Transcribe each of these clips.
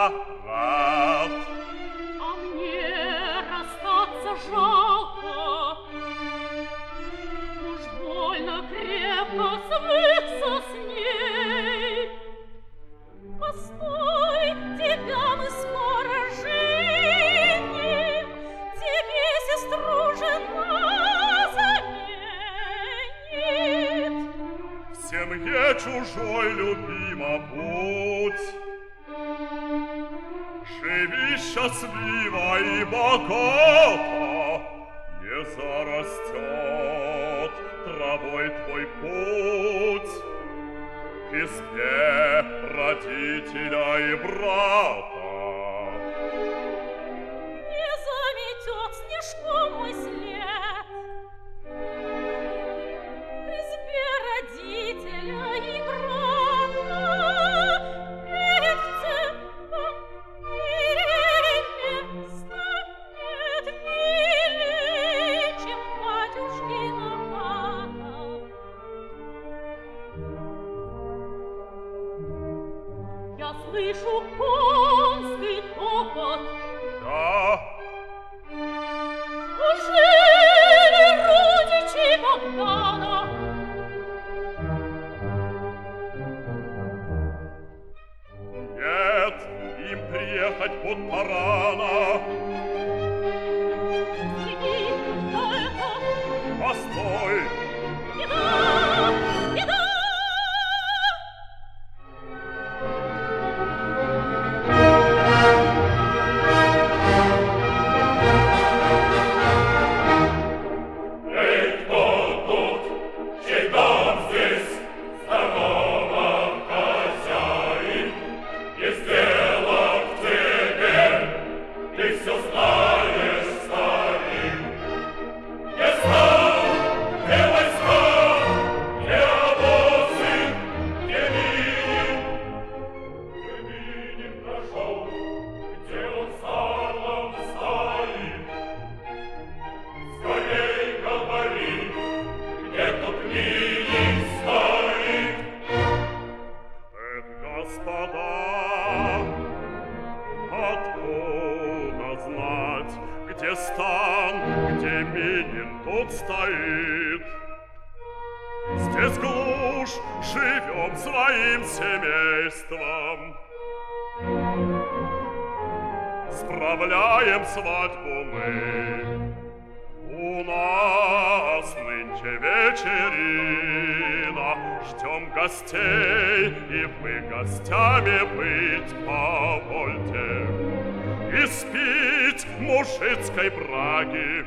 я рад. А мне расстаться жалко. Уж больно крепко свыкся с ней. Постой, тебя мы скоро женим, тебе сестру жена заменит. В семье чужой любима будь, живи счастливо и богато, не зарастет травой твой путь к избе родителя и брата. Не заметет снежком мой след к избе родителя и брата. Ведь в целом мире места нет милей, чем батюшкина хата. Я слышу конский топот. Да, Ужели родичи Богдана? нет, им приехать будто рано. Сиди, кто это? Постой, Беда! Беда! Эй, кто тут? Чей дом здесь? Здорово, хозяин! Есть дело к тебе, ты все знаешь, старик. Я знал, где войска, где обозы, где Минин прошел, где он салом стоит. Скорей говори, где тут Минин стоит. эх, господа, откуда знать, где стан, где Минин тут стоит? Здесь глушь, живем своим семейством, справляем свадьбу мы. У нас нынче вечерина, ждем гостей, и вы гостями быть повольте. И спить мужицкой браги,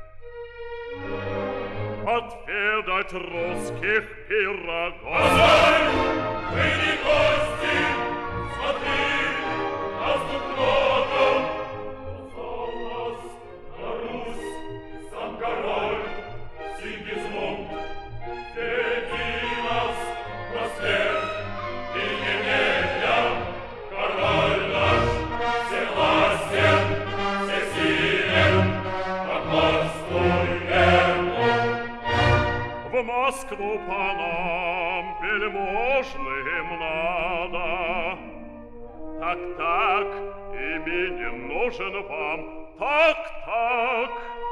отведать русских пирогов. Хозяин, вы не гости, смотри, нас тут много. Позвал нас на Русь сам король Сигизмунд. Веди нас во след и немедля. Король наш всевластен, всесилен, покорствуй ему. В Москву по нам вельможным надо. Так, Минин нужен вам, так.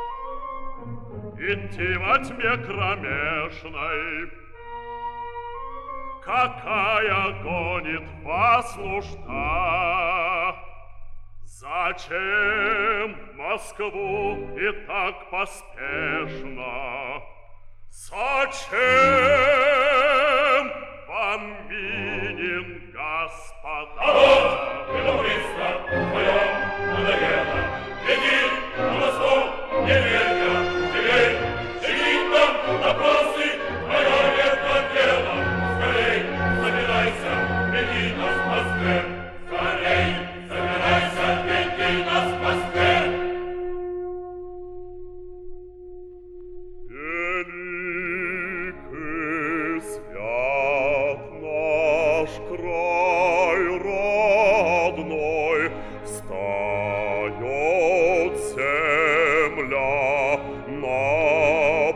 Идти во тьме кромешной, какая гонит вас нужда. Зачем в Москву и так поспешно? Зачем вам Минин, господа? А вот, любопытство твое надоело. Беги на восток, немедля, живей, живи там допросы, твое это дело. Скорей, собирайся, веди нас в Москве. Скорей, собирайся, веди нас в Москве. Великий свят наш край родной, встает земля на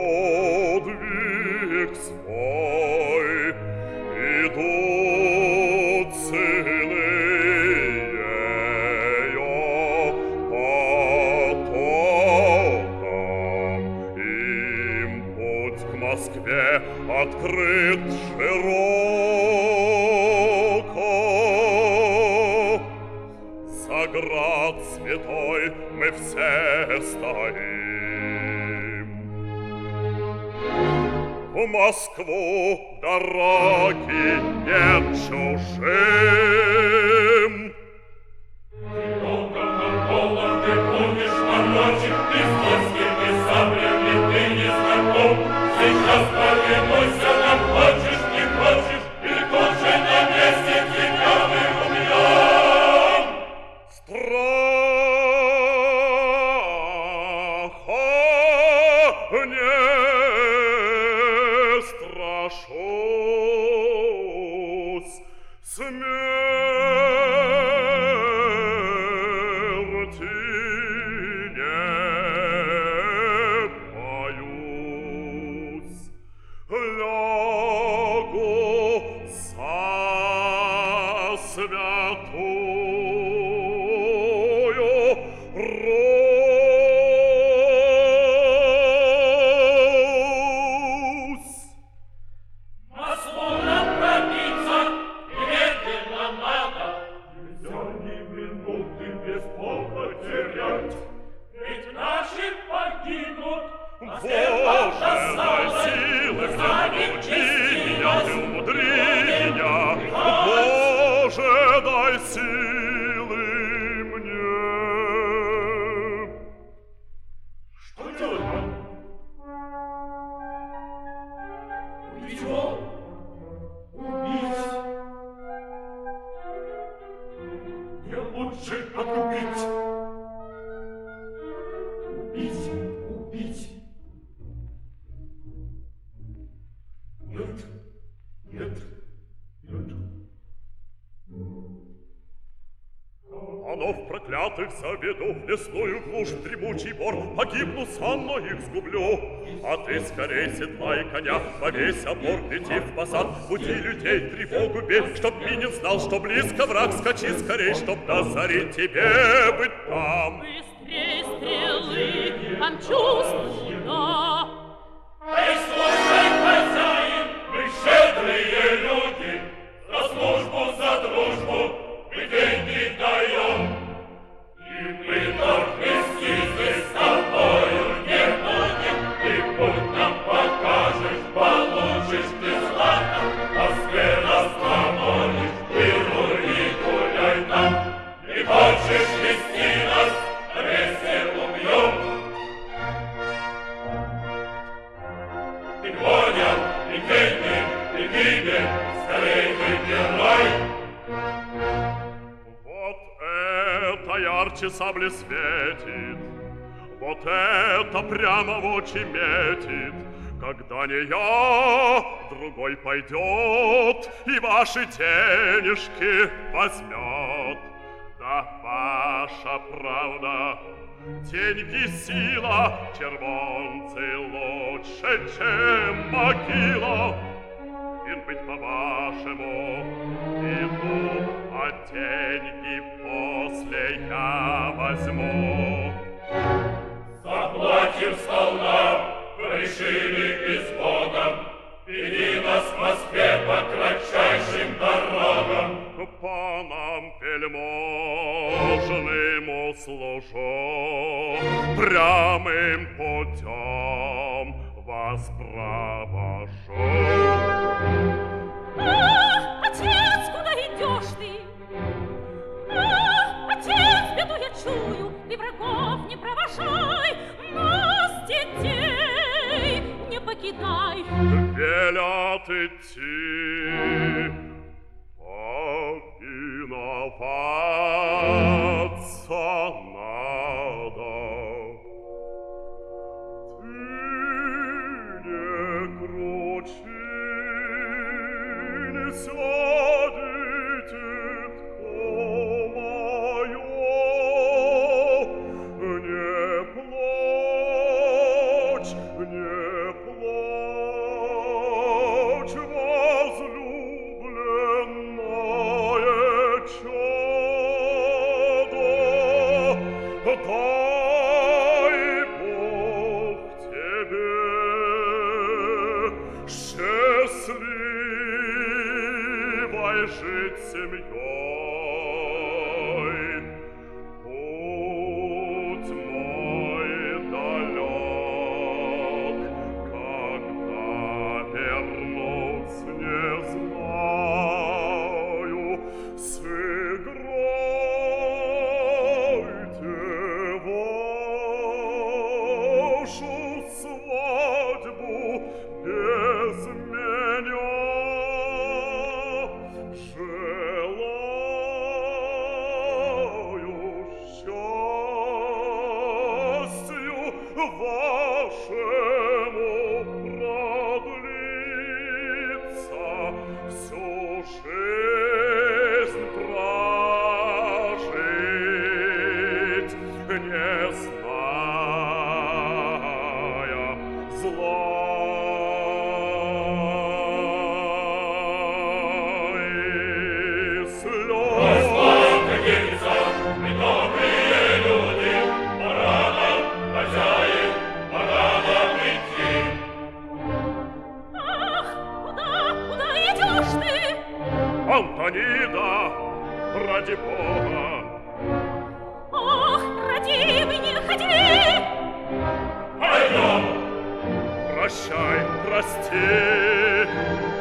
подвиг свой. Идут сыны открыт широко. За град святой мы все стоим. В Москву дороги нет чужим. Долго ты помнишь морочек, ты с плоскими саблями ты не знаком. Сейчас повинуйся нам, хочешь, не хочешь, и тут же на месте тебя мы убьем. Страха не страшусь, смерти не боюсь. Лягу за святую Русь. Масло нам пробиться немедленно надо. Нельзя ни минуты без повода терять. Ведь наши погибнут, а Боже, дай силы, научи меня, ты умудри меня. Боже, дай силы мне. Что делать нам? Убить его? Убить? Не лучше погубить. Убить, убить. Нет, нет, нет. Оно в проклятых заведу в лесную глушь, в дремучий бор. Погибну сам, но их сгублю. А ты скорей седлай коня, повесь опор, лети в посад. Буди людей, тревогу бей, чтоб Минин знал, что близко враг. Скачи скорей, чтоб до зари тебе быть там. Быстрей стрелы, помчусь туда. Эй, слушай, хозяин, мы щедрые люди, за службу, за дружбу мы деньги даем. И мы торг вести здесь с тобою не будем. Ты путь нам покажешь, получишь ты злато, Москве нас помолишь, вырули, гуляй там. Не хочешь вести нас, вместе убьем. Ты понял, и деньги, и гибель, скорей выбирай. Вот это ярче сабли светит, вот это прямо в очи метит. Когда не я, другой пойдет и ваши денежки возьмет. Да ваша правда, деньги сила, червонцы лучше, чем могила. Ин быть по-вашему, иду, а деньги после я возьму. Заплатим сполна, решили и с Богом, веди нас в Москве по кратчайшим дорогам. Панам вельможным услужу, прямым путем вас провожу. Ах, отец, куда идешь ты? Ах, отец, беду я чую, ты врагов не провожай, нас, детей, не покидай. Велят идти, повиноваться надо. Ты не кручи, не сядет тьму мою, не плачь, не плачь, возлюбленная. жить семьей. Путь мой далек, когда вернусь, не знаю. Сыграйте вашу свадьбу без меня. Желаю счастью вашему продлиться, всю жизнь прожить, не зная зла. Антонида, ради Бога! Ох, родимый, не ходи! Пойдем! Прощай, прости!